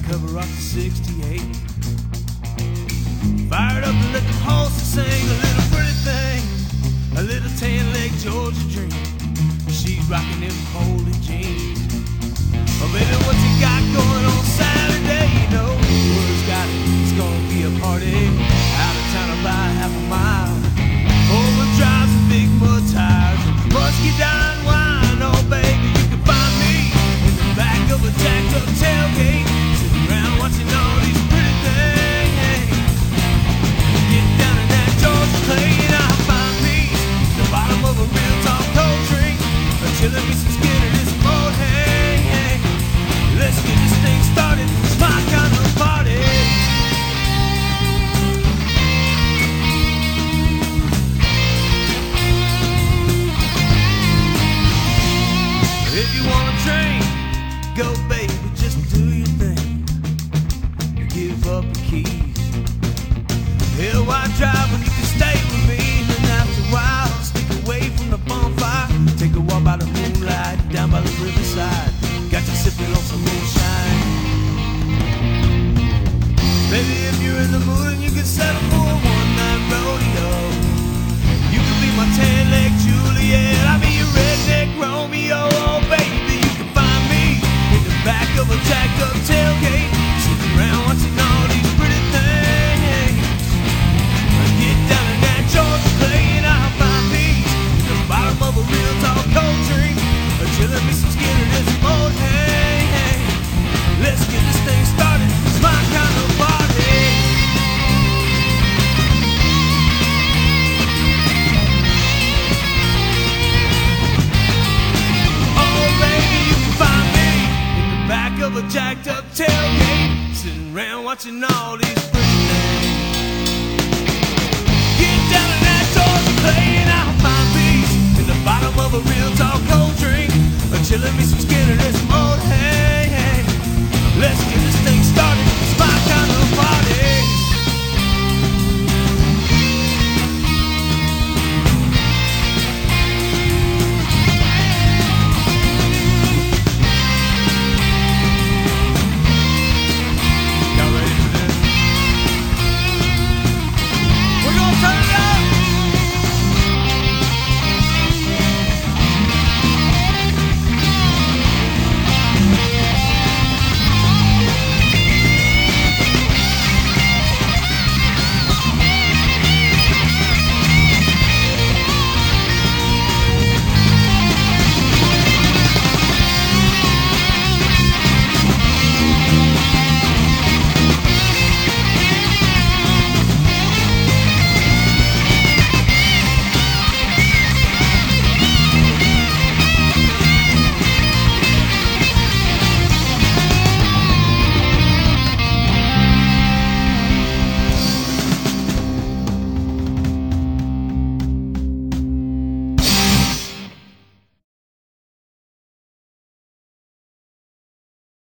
cover off the 68. Fired up to let the horses sing, a little pretty thing, a little tan-leg Georgia dream. She's rocking them holy jeans. Oh baby, what you got going on Saturday? You know, word's got it, it's gonna be a party. Out of town about half a mile. Four-wheel drives and big mud tires, musky down wine. Oh baby, you can find me in the back of a jacked-up tailgate, sitting around watching all these pretty things. Get down in that Georgia clay and I'll find peace in the bottom of a real tall cold drink, chilling me some skin in this mold. Hey, let's get this thing started. It's my kind of party. If you wanna drink, go baby, just do your thing. Give up the keys. Hell, why drive when you can stay with me? And after a while, stick away from the bonfire. Take a walk by the moonlight, down by the riverside. Got you sipping on some moonshine. Baby, if you're in the mood and you can settle for a one-night rodeo, you can be my tan-leg Juliet, I'll be your redneck Romeo. Oh baby, you can find me in the back of a jacked-up tailgate, sitting around watching all these pretty things. Get down in that Georgia clay and I'll find peace in the bottom of a real tall cold drink, chilling me some skin in this mold. Hey, let's get this thing started. It's my kind of party. Oh baby, you can find me in the back of a jacked up tailgate, sitting around watching all these pretty things. Get down in that Georgia clay and I'll find peace in the bottom of a real tall cold drink, chilling me some skin in this mold. Hey, let's get this thing started.